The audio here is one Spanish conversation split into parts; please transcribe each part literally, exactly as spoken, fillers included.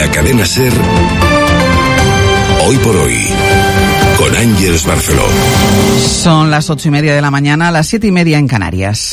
Cadena SER, Hoy por Hoy, con Ángeles Barceló. Son las ocho y media de la mañana, las siete y media en Canarias.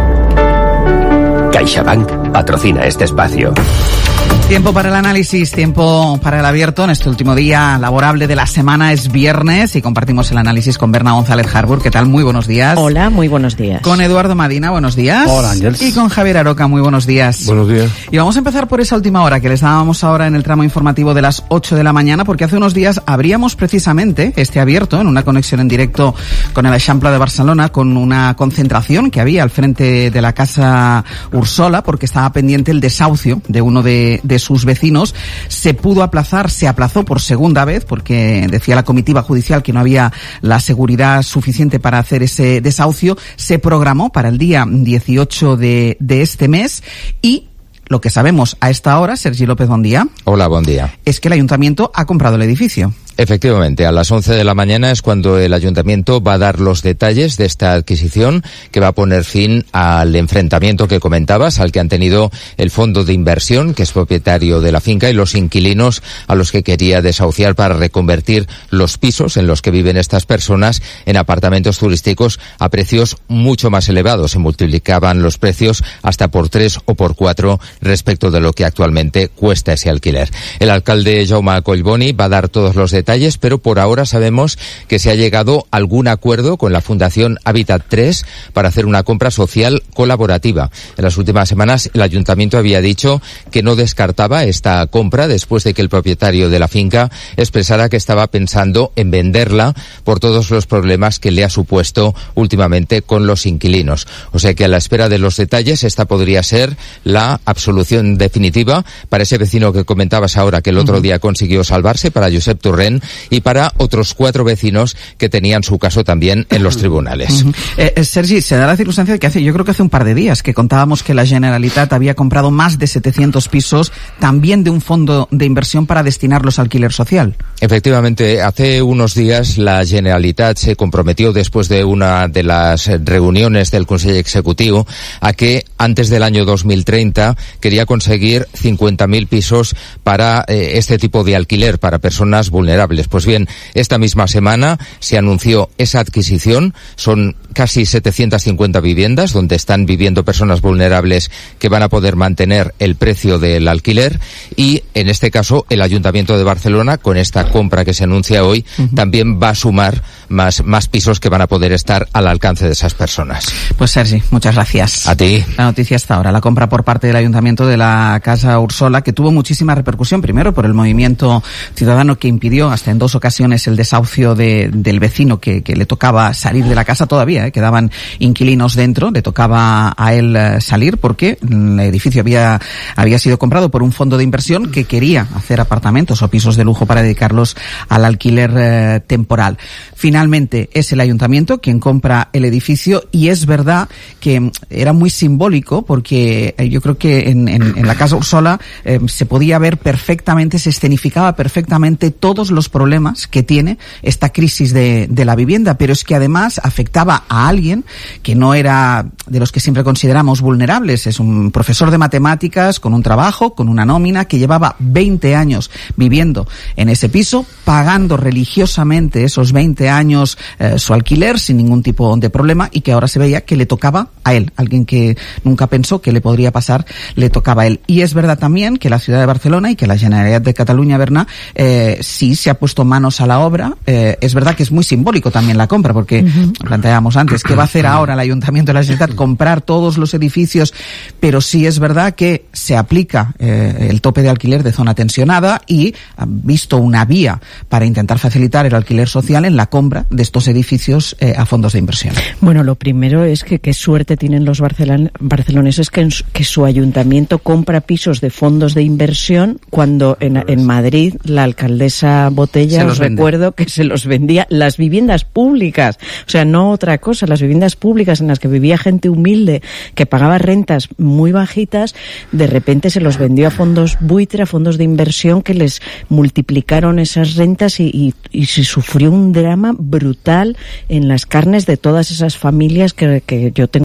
CaixaBank patrocina este espacio. Tiempo para el análisis, tiempo para el abierto. En este último día laborable de la semana es viernes y compartimos el análisis con Berna González Harbour. ¿Qué tal? Muy buenos días. Hola, muy buenos días. Con Eduardo Madina, buenos días. Hola, Ángeles. Y con Javier Aroca, muy buenos días. Buenos días. Y vamos a empezar por esa última hora que les dábamos ahora en el tramo informativo de las ocho de la mañana, porque hace unos días abríamos precisamente este abierto en una conexión en directo con el Eixample de Barcelona, con una concentración que había al frente de la Casa Ursola, porque estaba pendiente el desahucio de uno de, de sus vecinos. Se pudo aplazar, se aplazó por segunda vez, porque decía la comitiva judicial que no había la seguridad suficiente para hacer ese desahucio. Se programó para el día dieciocho de, de este mes y lo que sabemos a esta hora, Sergi López, buen día. Hola, buen día. Es que el ayuntamiento ha comprado el edificio. Efectivamente, a las once de la mañana es cuando el ayuntamiento va a dar los detalles de esta adquisición que va a poner fin al enfrentamiento que comentabas, al que han tenido el fondo de inversión, que es propietario de la finca, y los inquilinos a los que quería desahuciar para reconvertir los pisos en los que viven estas personas en apartamentos turísticos a precios mucho más elevados. Se multiplicaban los precios hasta por tres o por cuatro respecto de lo que actualmente cuesta ese alquiler. El alcalde Jaume Collboni va a dar todos los detalles detalles, pero por ahora sabemos que se ha llegado a algún acuerdo con la Fundación Hábitat tres para hacer una compra social colaborativa. En las últimas semanas el ayuntamiento había dicho que no descartaba esta compra después de que el propietario de la finca expresara que estaba pensando en venderla por todos los problemas que le ha supuesto últimamente con los inquilinos. O sea que a la espera de los detalles esta podría ser la absolución definitiva para ese vecino que comentabas ahora que el otro día consiguió salvarse, para Josep Torrent, y para otros cuatro vecinos que tenían su caso también en los tribunales. Uh-huh. eh, Sergi, se da la circunstancia de que hace, yo creo que hace un par de días que contábamos que la Generalitat había comprado más de setecientos pisos también de un fondo de inversión para destinarlos a alquiler social. Efectivamente, hace unos días la Generalitat se comprometió después de una de las reuniones del Consejo Ejecutivo a que antes del año dos mil treinta quería conseguir cincuenta mil pisos para eh, este tipo de alquiler para personas vulnerables. Pues bien, esta misma semana se anunció esa adquisición. Son casi setecientas cincuenta viviendas donde están viviendo personas vulnerables que van a poder mantener el precio del alquiler, y en este caso el Ayuntamiento de Barcelona, con esta compra que se anuncia hoy, uh-huh, también va a sumar más, más pisos que van a poder estar al alcance de esas personas. Pues Sergi, muchas gracias. A ti. La noticia hasta ahora, la compra por parte del Ayuntamiento de la Casa Ursola, que tuvo muchísima repercusión, primero por el movimiento ciudadano que impidió hasta en dos ocasiones el desahucio de, del vecino que, que le tocaba salir de la casa todavía, ¿eh? Quedaban inquilinos dentro, le tocaba a él eh, salir porque el edificio había, había sido comprado por un fondo de inversión que quería hacer apartamentos o pisos de lujo para dedicarlos al alquiler eh, temporal. Finalmente es el ayuntamiento quien compra el edificio, y es verdad que era muy simbólico porque eh, yo creo que en, en, en la Casa Ursola eh, se podía ver perfectamente, se escenificaba perfectamente todos los problemas que tiene esta crisis de, de la vivienda, pero es que además afectaba a alguien que no era de los que siempre consideramos vulnerables. Es un profesor de matemáticas con un trabajo, con una nómina, que llevaba veinte años viviendo en ese piso, pagando religiosamente esos veinte años eh, su alquiler sin ningún tipo de problema, y que ahora se veía que le tocaba a él, alguien que nunca pensó que le podría pasar, le tocaba a él. Y es verdad también que la ciudad de Barcelona y que la Generalitat de Cataluña, Berna, eh, sí se ha puesto manos a la obra. Eh, es verdad que es muy simbólico también la compra, porque uh-huh, planteábamos antes, ¿qué va a hacer ahora el Ayuntamiento de la Generalitat? Comprar todos los edificios, pero sí es verdad que se aplica eh, el tope de alquiler de zona tensionada, y han visto una vía para intentar facilitar el alquiler social en la compra de estos edificios eh, a fondos de inversión. Bueno, lo primero es que qué suerte tienen los barcelon- barceloneses que, en su, que su ayuntamiento compra pisos de fondos de inversión cuando en, en Madrid la alcaldesa Botella, os recuerdo que se los vendía las viviendas públicas, o sea, no otra cosa, las viviendas públicas en las que vivía gente humilde que pagaba rentas muy bajitas, de repente se los vendió a fondos buitre, a fondos de inversión que les multiplicaron esas rentas, y, y, y se sufrió un drama brutal en las carnes de todas esas familias que, que yo tengo